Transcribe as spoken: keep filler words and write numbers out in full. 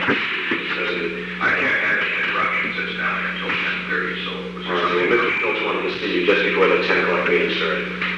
Says it. I can't have any interruptions, it's down until ten thirty, so. was there All right, something- Mister Schultz wanted to see you just before the ten o'clock meeting started.